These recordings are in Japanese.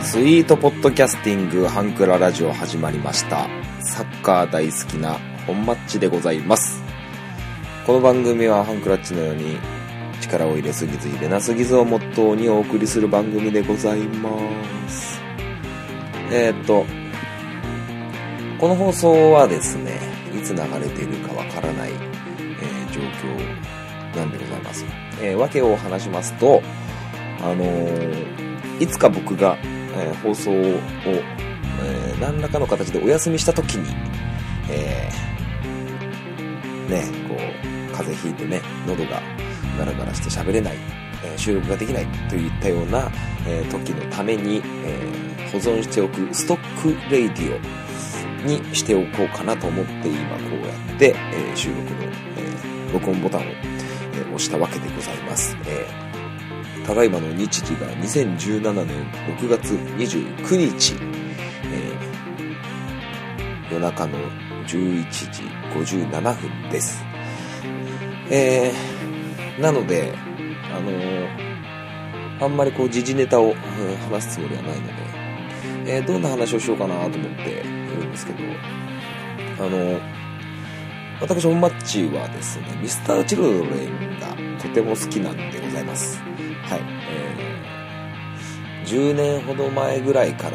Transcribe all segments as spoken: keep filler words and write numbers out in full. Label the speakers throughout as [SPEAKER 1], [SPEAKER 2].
[SPEAKER 1] スイートポッドキャスティングハンクララジオ始まりました。サッカー大好きな本マッチでございます。この番組はハンクラッチのように力を入れすぎず入れなすぎずをモットーにお送りする番組でございます。えー、っとこの放送はですね、いつ流れているかわからない、えー、状況なんでございます。えー、訳を話しますと、あのー、いつか僕が、えー、放送を、えー、何らかの形でお休みした時に、えー、ね、こう風邪ひいてね、喉がガラガラして喋れない、えー、収録ができないといったような、えー、時のために、えー、保存しておくストックレイディオにしておこうかなと思って今こうやって、えー、収録の、えー、録音ボタンを、えー、押したわけでございます。えー、ただいまの日時がにせんじゅうななねんろくがつにじゅうくにち、えー、夜中のじゅういちじごじゅうななふんです。えー、なので、あのー、あんまりこう時事ネタを、うん、話すつもりはないので、えー、どんな話をしようかなと思っているんですけど、あの私本マッチはですね、ミスターチルドレンがとても好きなんでございます。はい、えー、じゅうねんほど前ぐらいから、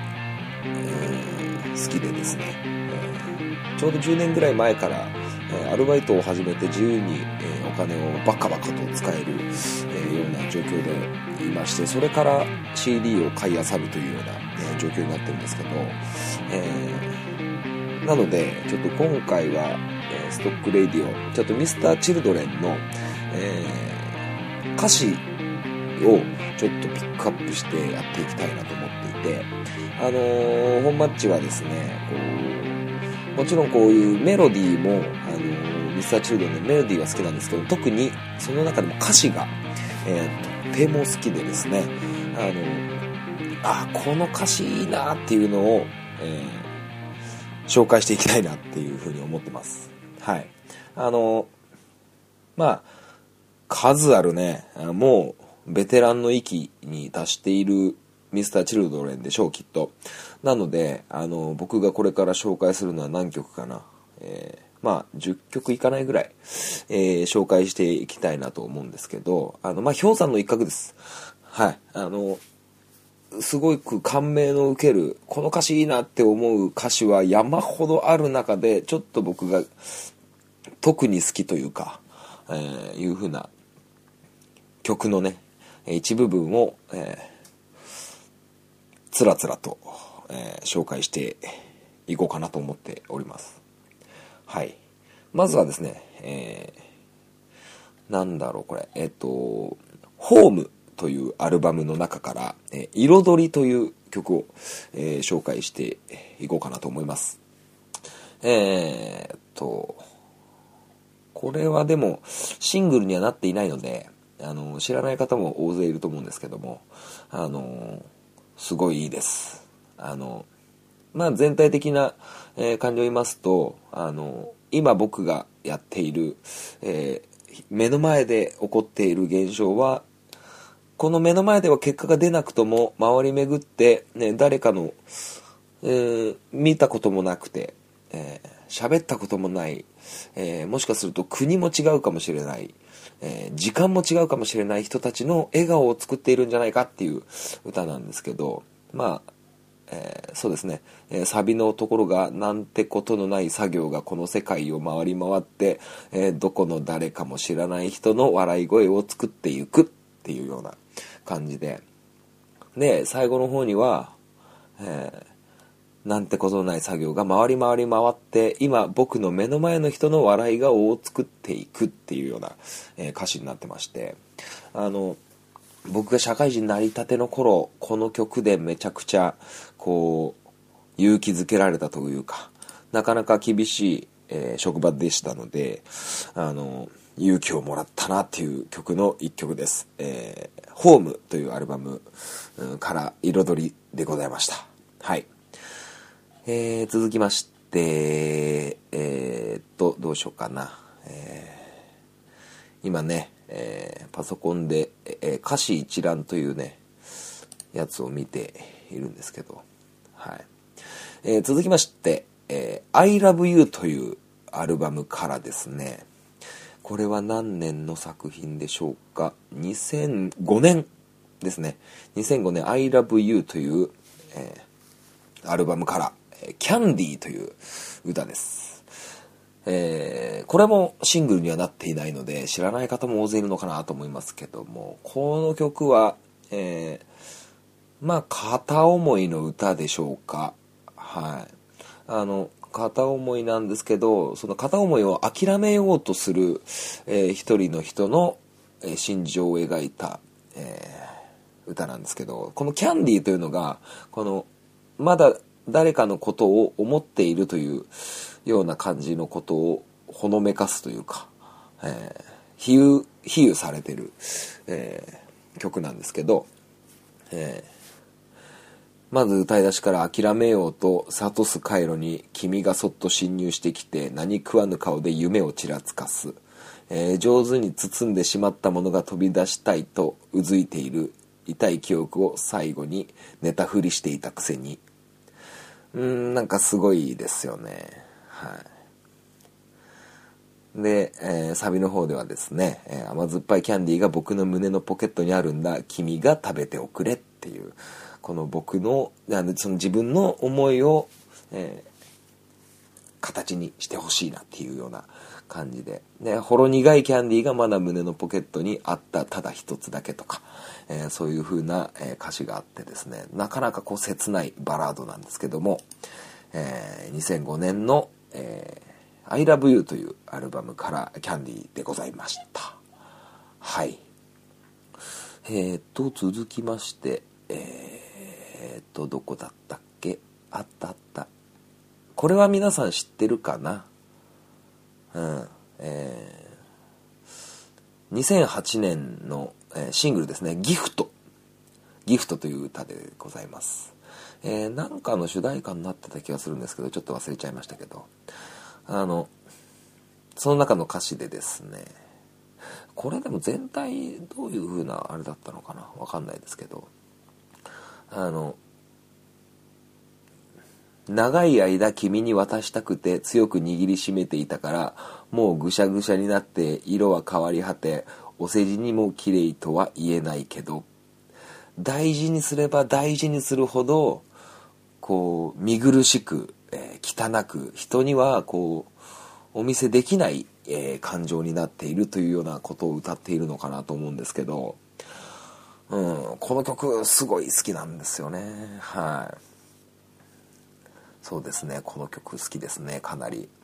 [SPEAKER 1] えー、好きでですね、えー、ちょうどじゅうねんぐらい前から、えー、アルバイトを始めて自由に、えー、お金をバカバカと使える、えー、ような状況でいまして、それから シーディー を買い漁るというような、えー、状況になってるんですけど、えー、なのでちょっと今回は、えー、ストックレイディオちょっとミスターチルドレンの、えー、歌詞をちょっとピックアップしてやっていきたいなと思っていて、あのー、本マッチはですね、こうもちろんこういうメロディーも、あのー、ミスターチルドレンのメロディーは好きなんですけど、特にその中でも歌詞が、えー、とても好きでですね、あのーあ、この歌詞いいなっていうのを、えー、紹介していきたいなっていうふうに思ってます。はい。あの、まあ、数あるね、もうベテランの域に達しているミスターチルドレンでしょう、きっと。なので、あの、僕がこれから紹介するのは何曲かな。えー、まあ、じゅっきょくいかないぐらい、えー、紹介していきたいなと思うんですけど、あの、まあ、氷山の一角です。はい。あの、すごく感銘の受ける、この歌詞いいなって思う歌詞は山ほどある中で、ちょっと僕が特に好きというか、えー、いう風な曲のね、一部分を、えー、つらつらと、えー、紹介していこうかなと思っております。はい。まずはですね、えー、なんだろうこれ、えっと、ホームというアルバムの中から、えー、彩りという曲を、えー、紹介していこうかなと思います。えー、っと、これはでもシングルにはなっていないので、あの知らない方も大勢いると思うんですけども、あのすごいいいです。あのまあ全体的な、えー、感情を言いますと、あの今僕がやっている、えー、目の前で起こっている現象は、この目の前では結果が出なくとも回り巡って、ね、誰かの、えー、見たこともなくて、えー、喋ったこともない、えー、もしかすると国も違うかもしれない、えー、時間も違うかもしれない人たちの笑顔を作っているんじゃないかっていう歌なんですけど、まあ、えー、そうですね、えー、サビのところがなんてことのない作業がこの世界を回り回って、えー、どこの誰かも知らない人の笑い声を作っていくっていうような感じで、で最後の方には、えー、なんてことのない作業が回り回り回って今僕の目の前の人の笑い顔を作っていくっていうような、えー、歌詞になってまして、あの僕が社会人になりたての頃、この曲でめちゃくちゃこう勇気づけられたというか、なかなか厳しい、えー、職場でしたので、あの勇気をもらったなっていう曲の一曲です。えー、ホームというアルバムから彩りでございました。はい。えー、続きまして、えー、っと、どうしようかな。えー、今ね、えー、パソコンで、えー、歌詞一覧というね、やつを見ているんですけど、はい。えー、続きまして、えー、I Love You というアルバムからですね、これは何年の作品でしょうか。にせんごねんですね。にせんごねん I Love You という、えー、アルバムから、キャンディーという歌です。えー、これもシングルにはなっていないので知らない方も大勢いるのかなと思いますけども、この曲は、えー、まあ片思いの歌でしょうか。はい。あの片思いなんですけど、その片思いを諦めようとする、えー、一人の人の、えー、心情を描いた、えー、歌なんですけど、このキャンディーというのがこのまだ誰かのことを思っているというような感じのことをほのめかすというか、えー、比喩比喩されてる、えー、曲なんですけど、えーまず歌い出しから諦めようと諭す回路に君がそっと侵入してきて何食わぬ顔で夢をちらつかす、えー、上手に包んでしまったものが飛び出したいとうずいている痛い記憶を最後に寝たふりしていたくせに、うーんなんかすごいですよね。はい。で、えー、サビの方ではですね、えー、甘酸っぱいキャンディーが僕の胸のポケットにあるんだ、君が食べておくれっていう、この僕の、あのその自分の思いを、えー、形にしてほしいなっていうような感じで、でほろ苦いキャンディーがまだ胸のポケットにあったただ一つだけとか、えー、そういう風な、えー、歌詞があってですね、なかなかこう切ないバラードなんですけども、えー、にせんごねんの、えー、I Love You というアルバムからキャンディーでございました。はい。えーと続きまして、えーえっとどこだったっけ。あったあった。これは皆さん知ってるかな。うんえー、にせんはちねんの、えー、シングルですね。ギフトギフトという歌でございます。えー、なんかの主題歌になってた気がするんですけど、ちょっと忘れちゃいましたけど、あのその中の歌詞でですね、これでも全体どういう風なあれだったのかな、わかんないですけど、あの長い間君に渡したくて強く握りしめていたからもうぐしゃぐしゃになって色は変わり果てお世辞にも綺麗とは言えないけど、大事にすれば大事にするほどこう見苦しく、えー、汚く人にはこうお見せできない、えー、感情になっているというようなことを歌っているのかなと思うんですけど、うん、この曲すごい好きなんですよね。はい。そうですね、この曲好きですね、かなり。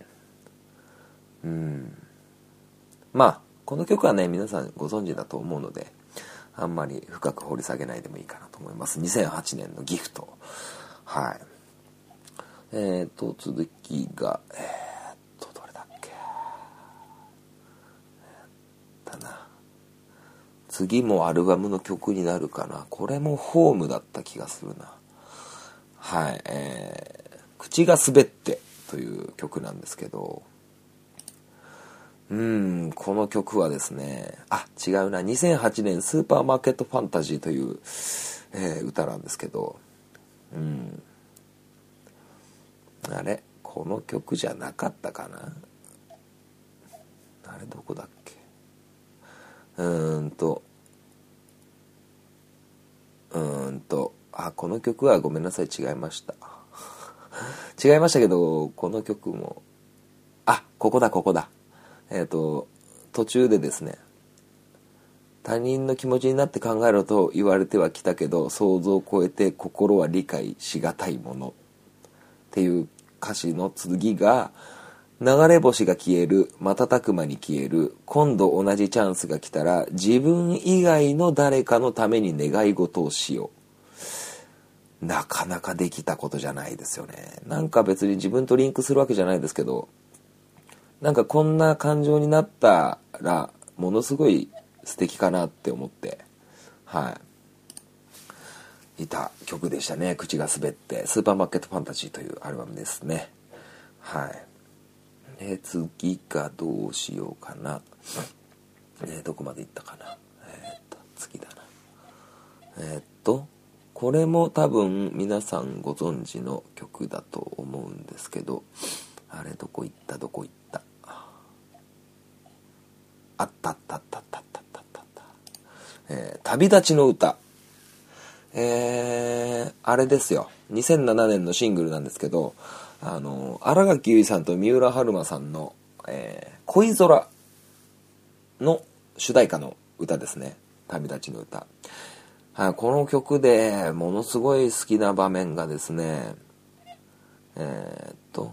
[SPEAKER 1] うんまあこの曲はね皆さんご存知だと思うのであんまり深く掘り下げないでもいいかなと思います。にせんはちねんのギフト。はい。えーと続きがえー、っとどれだっけだな。次もアルバムの曲になるかな。これもホームだった気がするな。はい、えー、口が滑ってという曲なんですけど、うーんこの曲はですね、あ違うな、にせんはちねんスーパーマーケットファンタジーという、えー、歌なんですけど、うんあれこの曲じゃなかったかな。あれどこだっけ。うーんとうーんとあこの曲はごめんなさい違いました違いましたけど、この曲もあここだここだえっと途中でですね、他人の気持ちになって考えろと言われてはきたけど想像を超えて心は理解しがたいものっていう歌詞の次が、流れ星が消える瞬く間に消える今度同じチャンスが来たら自分以外の誰かのために願い事をしよう。なかなかできたことじゃないですよね。なんか別に自分とリンクするわけじゃないですけど、なんかこんな感情になったらものすごい素敵かなって思ってはいいた曲でしたね。口が滑ってスーパーマーケットファンタジーというアルバムですね。はいで次がどうしようかな、えー、どこまでいったかな。えー、っと次だなえー、っとこれも多分皆さんご存知の曲だと思うんですけど、あれどこ行ったどこ行ったあったあったあったあったあったあったあった、えー、旅立ちの歌、えー、あれですよ、にせんななねんのシングルなんですけど、あの新垣結衣さんと三浦春馬さんの、えー、恋空の主題歌の歌ですね、旅立ちの歌。はい、この曲でものすごい好きな場面がですね、えー、っと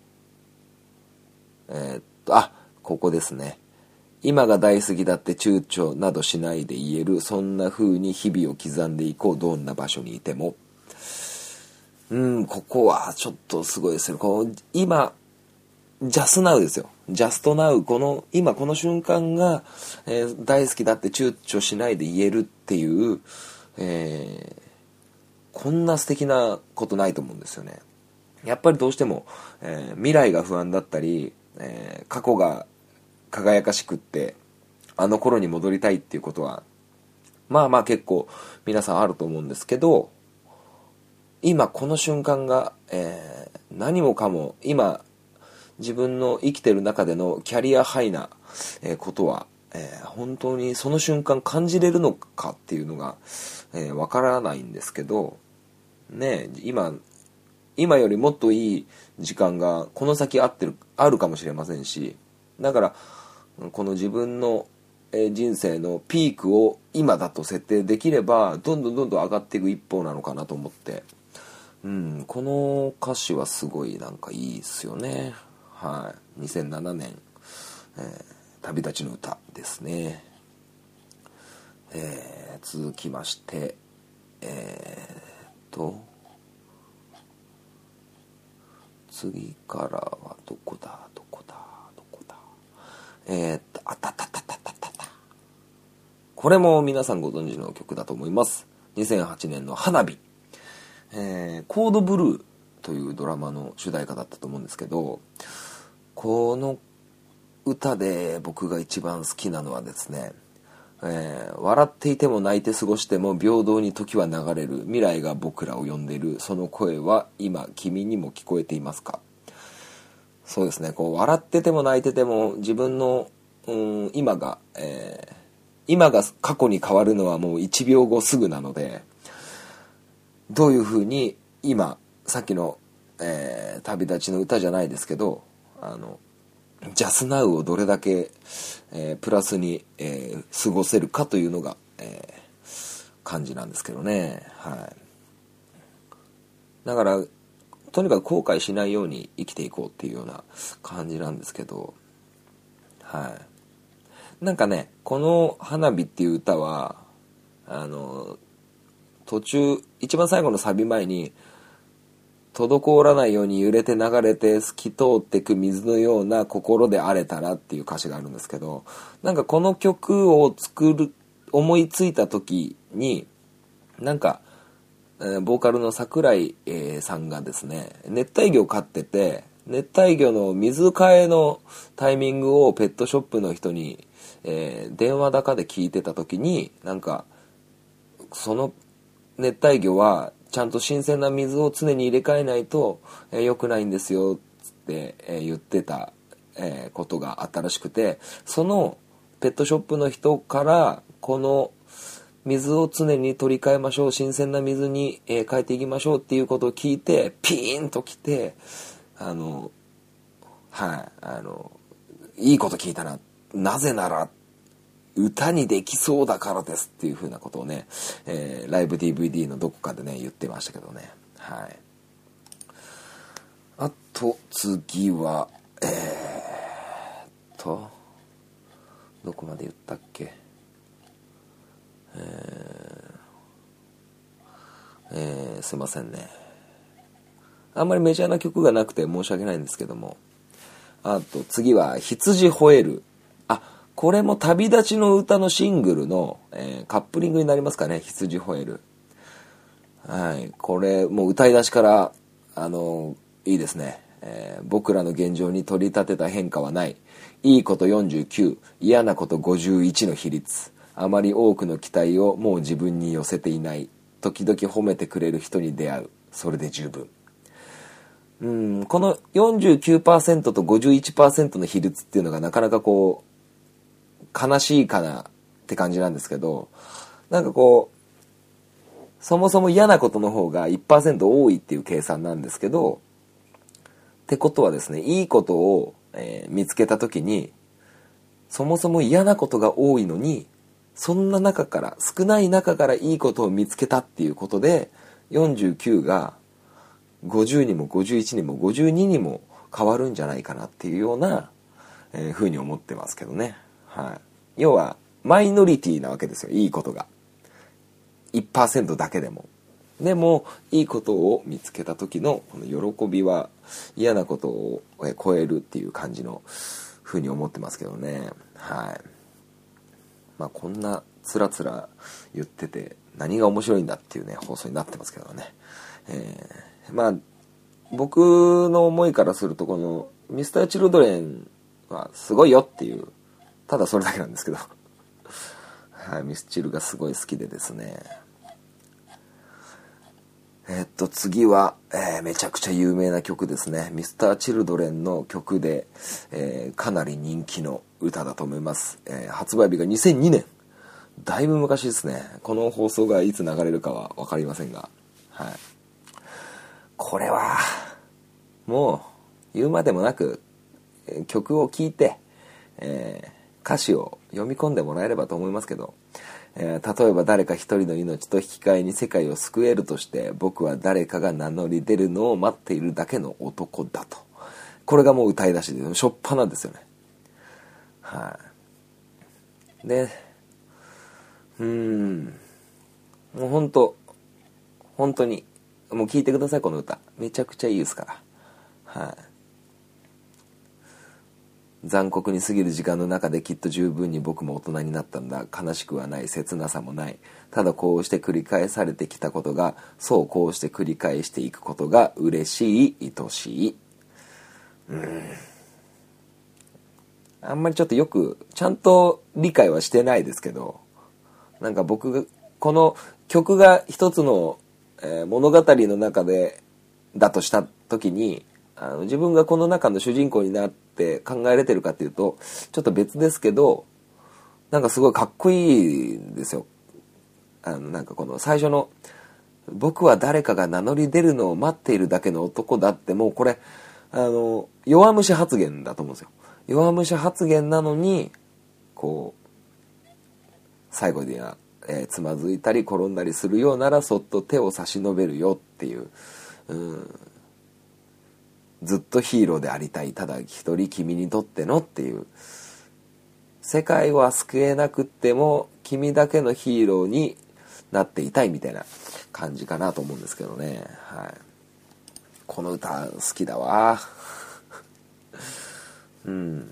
[SPEAKER 1] えー、っとあここですね。今が大好きだって躊躇などしないで言える、そんな風に日々を刻んでいこう、どんな場所にいても。うん、ここはちょっとすごいですよ。この今ジャスナウですよ。ジャストナウ、この今この瞬間が、えー、大好きだって躊躇しないで言えるっていう、えー、こんな素敵なことないと思うんですよね。やっぱりどうしても、えー、未来が不安だったり、えー、過去が輝かしくってあの頃に戻りたいっていうことはまあまあ結構皆さんあると思うんですけど、今この瞬間が、えー、何もかも今自分の生きてる中でのキャリアハイな、えー、ことは、えー、本当にその瞬間感じれるのかっていうのが、えー、わからないんですけどね、今今よりもっといい時間がこの先あってるあるかもしれませんし、だからこの自分の人生のピークを今だと設定できればどんどんどんどん上がっていく一方なのかなと思って、うん、この歌詞はすごいなんかいいですよね。はい、にせんななねん、えー、旅立ちの歌ですね。えー、続きましてえー、っと次からはどこだどこだどこだえー、っとあったたたたたたたこれも皆さんご存知の曲だと思います。にせんはちねんの花火、えー、コードブルーというドラマの主題歌だったと思うんですけど、この歌で僕が一番好きなのはですね、えー、笑っていても泣いて過ごしても平等に時は流れる、未来が僕らを呼んでいる、その声は今君にも聞こえていますか。そうですね、こう笑ってても泣いてても自分の、うん、今が、えー、今が過去に変わるのはもういちびょうごすぐなので、どういうふうに今さっきの、えー、旅立ちの歌じゃないですけど、あのジャスナウをどれだけ、えー、プラスに、えー、過ごせるかというのが、えー、感じなんですけどね。はい。だからとにかく後悔しないように生きていこうっていうような感じなんですけど、はい。なんかね、この花火っていう歌はあの途中一番最後のサビ前に滞らないように揺れて流れて透き通ってく水のような心であれたらっていう歌詞があるんですけど、なんかこの曲を作る思いついた時になんか、えー、ボーカルの桜井、えー、さんがですね、熱帯魚を飼ってて、熱帯魚の水替えのタイミングをペットショップの人に、えー、電話高で聞いてた時に、なんかその熱帯魚はちゃんと新鮮な水を常に入れ替えないと、えー、良くないんですよつって、えー、言ってた、えー、ことがあったらしくて、そのペットショップの人からこの水を常に取り替えましょう、新鮮な水に、えー、変えていきましょうっていうことを聞いてピーンときて、あのはいあのいいこと聞いたな、なぜなら歌にできそうだからですっていう風なことをね、えー、ライブ ディーブイディー のどこかでね言ってましたけどね。はい。あと次はえー、っとどこまで言ったっけ。えーえー、すいませんね、あんまりメジャーな曲がなくて申し訳ないんですけども、あと次は羊吠える。あ、これも旅立ちの歌のシングルの、えー、カップリングになりますかね、羊吠える。はい、これもう歌い出しからあのいいですね、えー、僕らの現状に取り立てた変化はない、いいことよんじゅうきゅう、嫌なことごじゅういちの比率、あまり多くの期待をもう自分に寄せていない、 時々褒めてくれる人に出会う。それで十分。うん、この よんじゅうきゅうパーセント と ごじゅういちパーセント の比率っていうのがなかなかこう悲しいかなって感じなんですけど、なんかこうそもそも嫌なことの方が いちパーセント 多いっていう計算なんですけど、ってことはですね、いいことを、えー、見つけた時にそもそも嫌なことが多いのに、そんな中から少ない中からいいことを見つけたっていうことでよんじゅうきゅうがごじゅうにもごじゅういちにもごじゅうににも変わるんじゃないかなっていうような、えー、ふうに思ってますけどね。はい。要はマイノリティなわけですよ、いいことが いちパーセント だけでも。でもいいことを見つけた時のこの喜びは嫌なことを超えるっていう感じのふうに思ってますけどね。はい。まあこんなつらつら言ってて何が面白いんだっていうね放送になってますけどね。えー、まあ僕の思いからするとこのミスターチルドレンはすごいよっていうただそれだけなんですけどはい、ミスチルがすごい好きでですね。えー、っと次は、えー、めちゃくちゃ有名な曲ですね。ミスターチルドレンの曲で、えー、かなり人気の歌だと思います。えー、発売日がにせんにねん、だいぶ昔ですね。この放送がいつ流れるかは分かりませんが、はい、これはもう言うまでもなく曲を聴いて、えー、歌詞を読み込んでもらえればと思いますけど、えー、例えば誰か一人の命と引き換えに世界を救えるとして僕は誰かが名乗り出るのを待っているだけの男だと。これがもう歌い出しでしょっぱなんですよね。はい、でうーんもう本当本当にもう聴いてください。この歌めちゃくちゃいいですから。はい、残酷に過ぎる時間の中できっと十分に僕も大人になったんだ。悲しくはない、切なさもない。ただこうして繰り返されてきたことが、そうこうして繰り返していくことが嬉しい、愛しい。うーんあんまりちょっとよくちゃんと理解はしてないですけど、なんか僕がこの曲が一つの、えー、物語の中でだとした時に、あの自分がこの中の主人公になって考えれてるかっていうとちょっと別ですけど、なんかすごいかっこいいんですよ。あのなんかこの最初の僕は誰かが名乗り出るのを待っているだけの男だって、もうこれあの弱虫発言だと思うんですよ。弱虫発言なのにこう最後には、えー、つまずいたり転んだりするようならそっと手を差し伸べるよっていう、うんずっとヒーローでありたい、ただ一人君にとってのっていう、世界は救えなくっても君だけのヒーローになっていたいみたいな感じかなと思うんですけどね。はい、この歌好きだわうん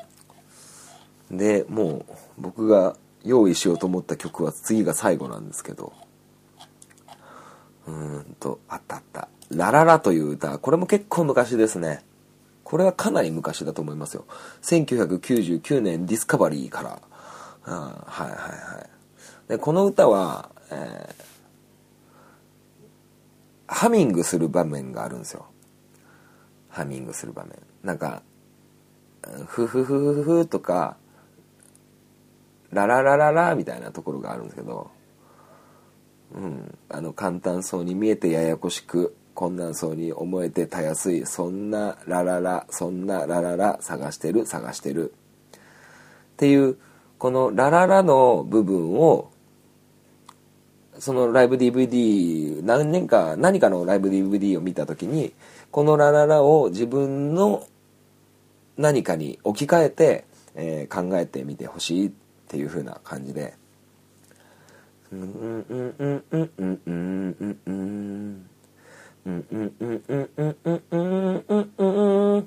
[SPEAKER 1] でもう僕が用意しようと思った曲は次が最後なんですけど、うーんとあったあったラララという歌、これも結構昔ですね。これはかなり昔だと思いますよ。せんきゅうひゃくきゅうじゅうきゅうねんディスカバリーから、あはいはいはい。でこの歌は、えー、ハミングする場面があるんですよ。ハミングする場面なんかフフフフフとかラララララみたいなところがあるんですけど、うん、あの簡単そうに見えてややこしく困難そうに思えてたやすい、そんなラララそんなラララ探してる探してるっていうこのラララの部分をそのライブ ディーブイディー 何年か何かのライブ ディーブイディー を見た時にこのラララを自分の何かに置き換えて、えー、考えてみてほしいっていう風な感じで、うんうんうんうんうんうんうんうんうんうんうんうんうんうんうんうんうんうん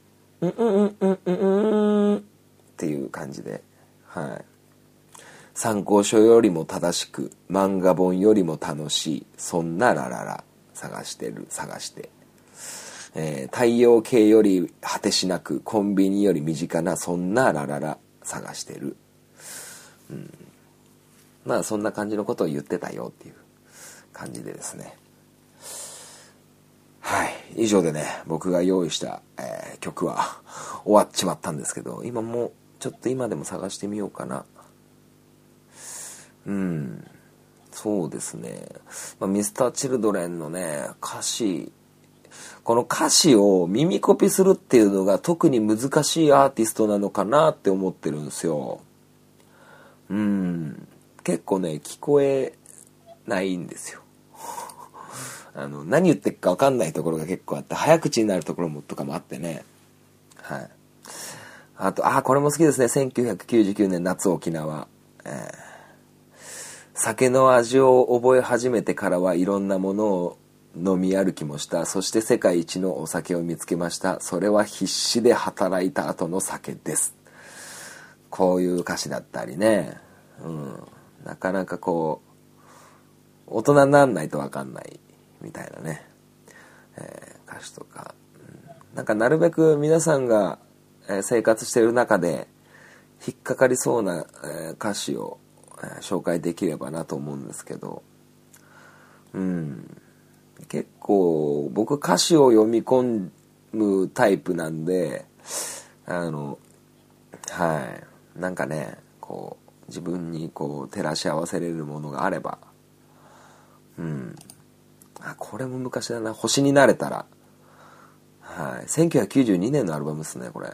[SPEAKER 1] うんっていう感じで、はい。参考書よりも正しく漫画本よりも楽しい、そんなラララ探してる探して、えー、太陽系より果てしなくコンビニより身近なそんなラララ探してる、うん、まあそんな感じのことを言ってたよっていう感じでですね。はい、以上でね、僕が用意した、えー、曲は終わっちまったんですけど、今もちょっと今でも探してみようかな。うんそうですね、まあ、ミスターチルドレンのね歌詞、この歌詞を耳コピするっていうのが特に難しいアーティストなのかなって思ってるんですよ。うん結構ね聞こえないんですよあの何言ってるか分かんないところが結構あって、早口になるところもとかもあってね。はいあとあこれも好きですね。せんきゅうひゃくきゅうじゅうきゅうねん夏沖縄、えー酒の味を覚え始めてからはいろんなものを飲み歩きもした。そして世界一のお酒を見つけました。それは必死で働いた後の酒です。こういう歌詞だったりね、うん、なかなかこう大人にならないと分かんないみたいなね、えー、歌詞とか、うん、なんかなるべく皆さんが生活している中で引っかかりそうな歌詞を紹介できればなと思うんですけど、うん結構僕歌詞を読み込むタイプなんで、あのはいなんかねこう自分にこう照らし合わせれるものがあれば、うんあこれも昔だな、星になれたら、はいせんきゅうひゃくきゅうじゅうにねんのアルバムですねこれ。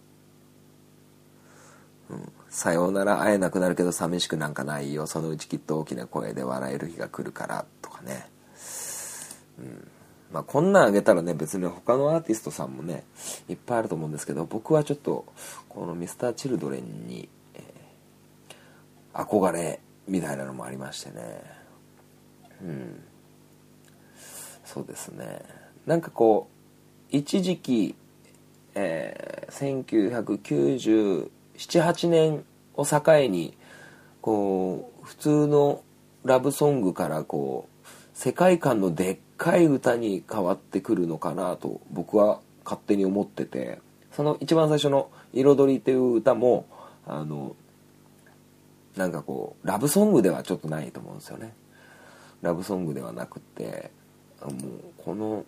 [SPEAKER 1] うんさようなら会えなくなるけど寂しくなんかないよ、そのうちきっと大きな声で笑える日が来るからとかね、うんまあ、こんなんあげたらね別に他のアーティストさんもねいっぱいあると思うんですけど、僕はちょっとこのミスターチルドレンに、えー、憧れみたいなのもありましてね。うんそうですね、なんかこう一時期、えー、せんきゅうひゃくきゅうじゅうなな、はちねんを境にこう普通のラブソングからこう世界観のでっかい歌に変わってくるのかなと僕は勝手に思ってて、その一番最初の「彩り」っていう歌もあのなんかこうラブソングではちょっとないと思うんですよね。ラブソングではなくてもうこの、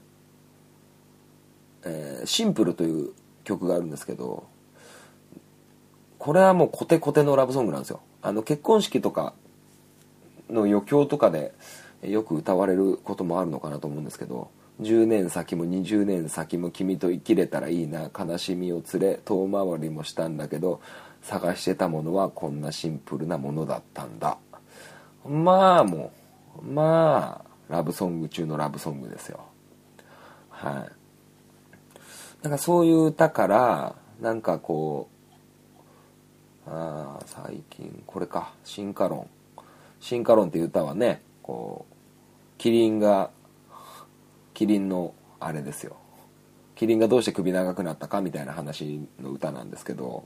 [SPEAKER 1] えー、シンプルという曲があるんですけど、これはもうコテコテのラブソングなんですよ。あの結婚式とかの余興とかでよく歌われることもあるのかなと思うんですけど、じゅうねん先もにじゅうねん先も君と生きれたらいいな、悲しみを連れ遠回りもしたんだけど探してたものはこんなシンプルなものだったんだ。まあもうまあラブソング中のラブソングですよ。はいなんかそういう歌からなんかこうあ最近これか進化論進化論っていう歌はねこうキリンがキリンのあれですよ、キリンがどうして首長くなったかみたいな話の歌なんですけど、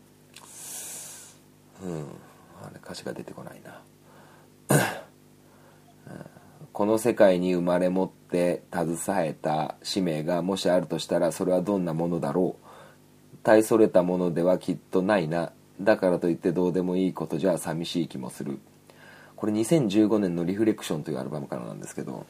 [SPEAKER 1] うんあれ歌詞が出てこないなこの世界に生まれ持って携えた使命がもしあるとしたらそれはどんなものだろう、大それたものではきっとないな、だからといってどうでもいいことじゃ寂しい気もする。これにせんじゅうごねんのリフレクションというアルバムからなんですけど、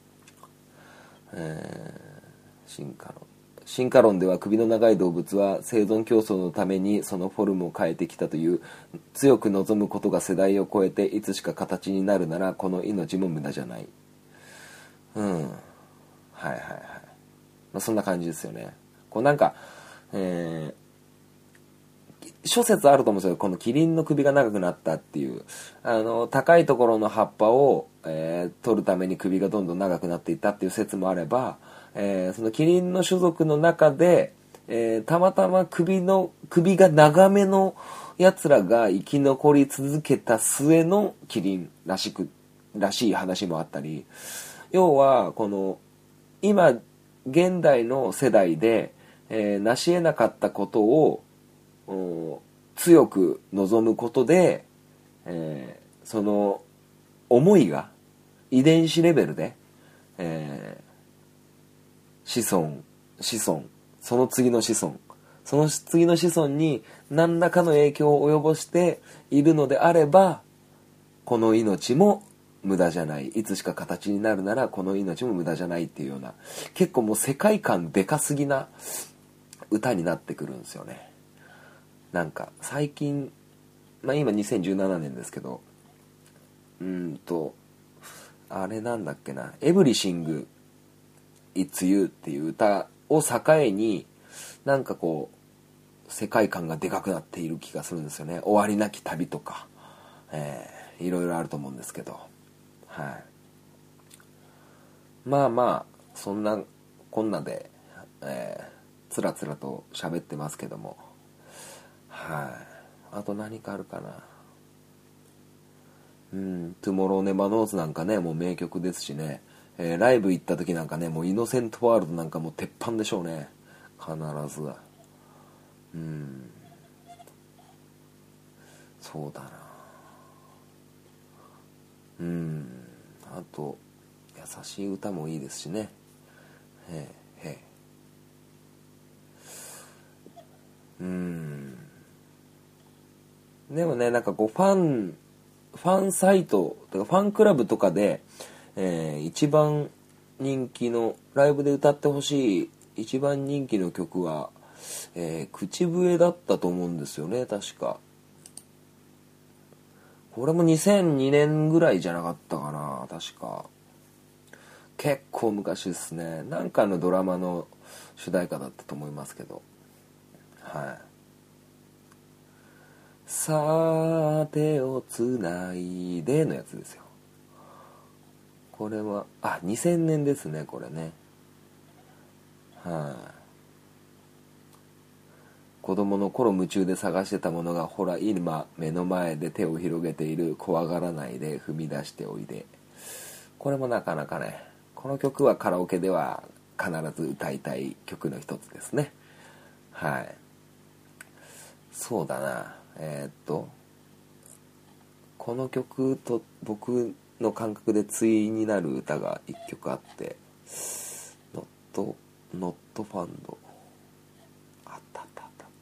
[SPEAKER 1] えー、進化論進化論では首の長い動物は生存競争のためにそのフォルムを変えてきたという、強く望むことが世代を超えていつしか形になるならこの命も無駄じゃない。うんはいはいはい、まあ、そんな感じですよね。こうなんか、えー、諸説あると思うんですよ。このキリンの首が長くなったっていう、あの高いところの葉っぱを、えー、取るために首がどんどん長くなっていったっていう説もあれば、えー、そのキリンの種族の中で、えー、たまたま首の首が長めのやつらが生き残り続けた末のキリンらしくらしい話もあったり、要はこの今現代の世代で、えー、成し得なかったことを強く望むことで、えー、その思いが遺伝子レベルで、えー、子孫子孫その次の子孫その次の子孫に何らかの影響を及ぼしているのであれば、この命も無駄じゃない、いつしか形になるならこの命も無駄じゃないっていうような、結構もう世界観でかすぎな歌になってくるんですよね。なんか最近、まあ今にせんじゅうななねんですけど、うーんとあれなんだっけな、エブリシング It's You っていう歌を境に、なんかこう世界観がでかくなっている気がするんですよね。終わりなき旅とか、えー、いろいろあると思うんですけど、はい。まあまあそんなこんなで、えー、つらつらと喋ってますけども、はい。あと何かあるかな。うん、トゥモローネバーノーズなんかね、もう名曲ですしね、えー、ライブ行った時なんかね、もうイノセントワールドなんかもう鉄板でしょうね、必ず。うん、そうだな。うん、あと優しい歌もいいですしね。へえへえ。うん。でもね、なんかこうファンファンサイトとかファンクラブとかで、えー、一番人気のライブで歌ってほしい一番人気の曲は、えー、口笛だったと思うんですよね、確か。これもにせんにねんぐらいじゃなかったかな、確か。結構昔ですね。なんかのドラマの主題歌だったと思いますけど、はい。さあ手をつないでのやつですよ。これはあにせんねんですね、これね。はい。子供の頃夢中で探してたものが、ほら今目の前で手を広げている、怖がらないで踏み出しておいで。これもなかなかね、この曲はカラオケでは必ず歌いたい曲の一つですね。はい。そうだな、えー、っとこの曲と僕の感覚で対になる歌が一曲あって、ノットノットファンド、あったあったあったあった。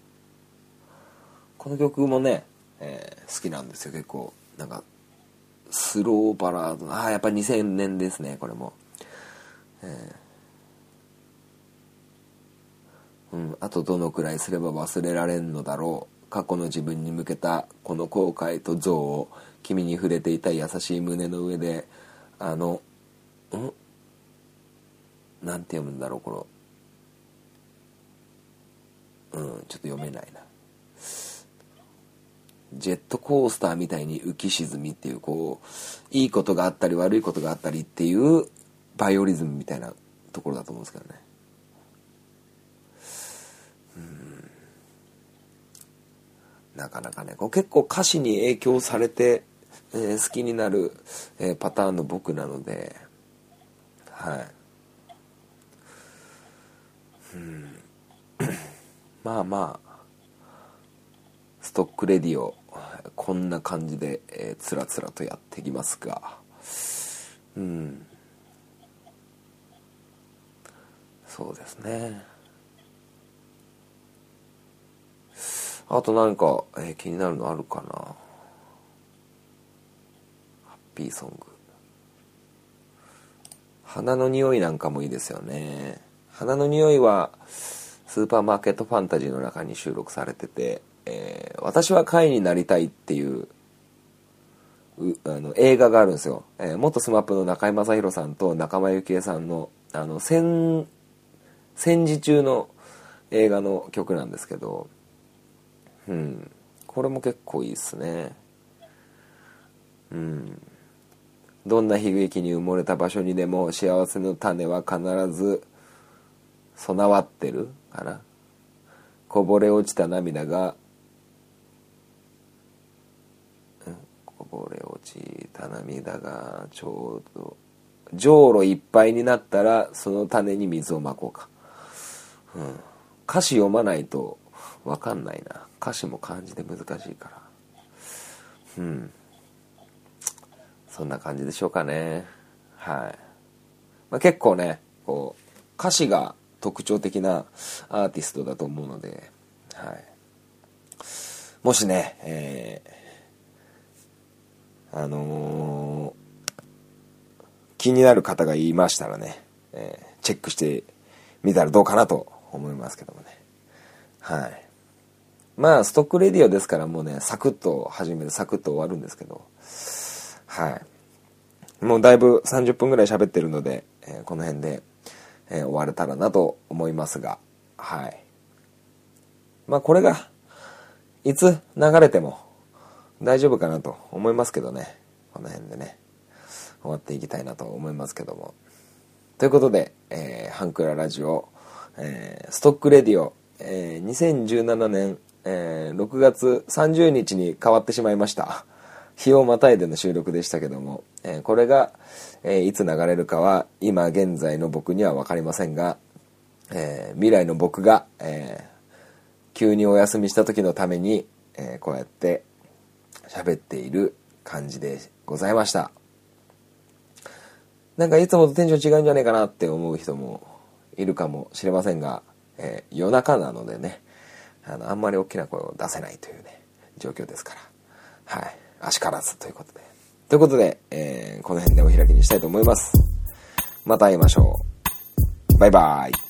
[SPEAKER 1] この曲もね、えー、好きなんですよ。結構なんかスローバラード、ああやっぱりにせんねんですね、これも。えー、うん、あとどのくらいすれば忘れられんのだろう、過去の自分に向けたこの後悔と憎悪、君に触れていた優しい胸の上で、あのんなんて読むんだろう、これ。うん、ちょっと読めないな。ジェットコースターみたいに浮き沈みっていう、こういいことがあったり悪いことがあったりっていうバイオリズムみたいなところだと思うんですけどね。うん、なかなかね、こう結構歌詞に影響されて、えー、好きになる、えー、パターンの僕なので、はい。うんまあまあストックレディオ、こんな感じで、えー、つらつらとやっていきますが、うん、そうですね。あと何か、えー、気になるのあるかな。ハッピーソング、花の匂いなんかもいいですよね。花の匂いはスーパーマーケットファンタジーの中に収録されてて、えー、私は貝になりたいっていうあの映画があるんですよ。えー、元スマップの中居正広さんと仲間由紀恵さんのあの戦戦時中の映画の曲なんですけど、うん、これも結構いいっすね。うん、どんな悲劇に埋もれた場所にでも幸せの種は必ず備わってるかな。こぼれ落ちた涙が、うん、こぼれ落ちた涙がちょうどじょうろいっぱいになったら、その種に水をまこうか。うん、歌詞読まないと分かんないな。歌詞も漢字で難しいから。うん。そんな感じでしょうかね。はい。まあ、結構ね、こう歌詞が特徴的なアーティストだと思うので、はい。もしね、えあのー、気になる方がいましたらね、えー、チェックしてみたらどうかなと思いますけどもね。はい。まあストックレディオですからもうね、サクッと始めてサクッと終わるんですけど、はい。もうだいぶさんじゅっぷんぐらい喋ってるので、えー、この辺で、えー、終われたらなと思いますが、はい。まあこれがいつ流れても大丈夫かなと思いますけどね。この辺でね終わっていきたいなと思いますけども。ということで、えー、ハンクララジオ、えー、ストックレディオ、えー、にせんじゅうななねん、えー、ろくがつさんじゅうにちに変わってしまいました。日をまたいでの収録でしたけども、えー、これが、えー、いつ流れるかは今現在の僕には分かりませんが、えー、未来の僕が、えー、急にお休みした時のために、えー、こうやって喋っている感じでございました。なんかいつもとテンション違うんじゃないかなって思う人もいるかもしれませんが、えー、夜中なのでね、あのあんまり大きな声を出せないというね状況ですから、はい、あしからずということでということで、えー、この辺でお開きにしたいと思います。また会いましょう。バイバイ。